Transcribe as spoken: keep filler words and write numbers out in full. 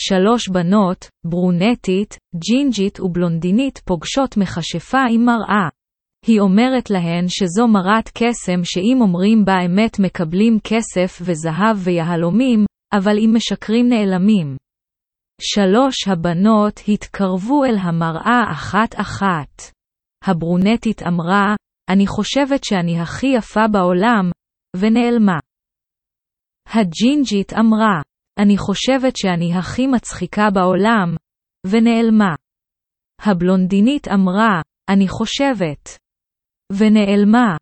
שלוש בנות, ברונטית, ג'ינג'ית ובלונדינית פוגשות מכשפה עם מראה. היא אומרת להן שזו מראת קסם שאם אומרים בה אמת מקבלים כסף וזהב ויהלומים, אבל אם משקרים נעלמים. שלוש הבנות התקרבו אל המראה אחת אחת. הברונטית אמרה, אני חושבת שאני הכי יפה בעולם, ונעלמה. הג'ינג'ית אמרה, אני חושבת שאני הכי מצחיקה בעולם, ונעלמה. הבלונדינית אמרה, אני חושבת, ונעלמה.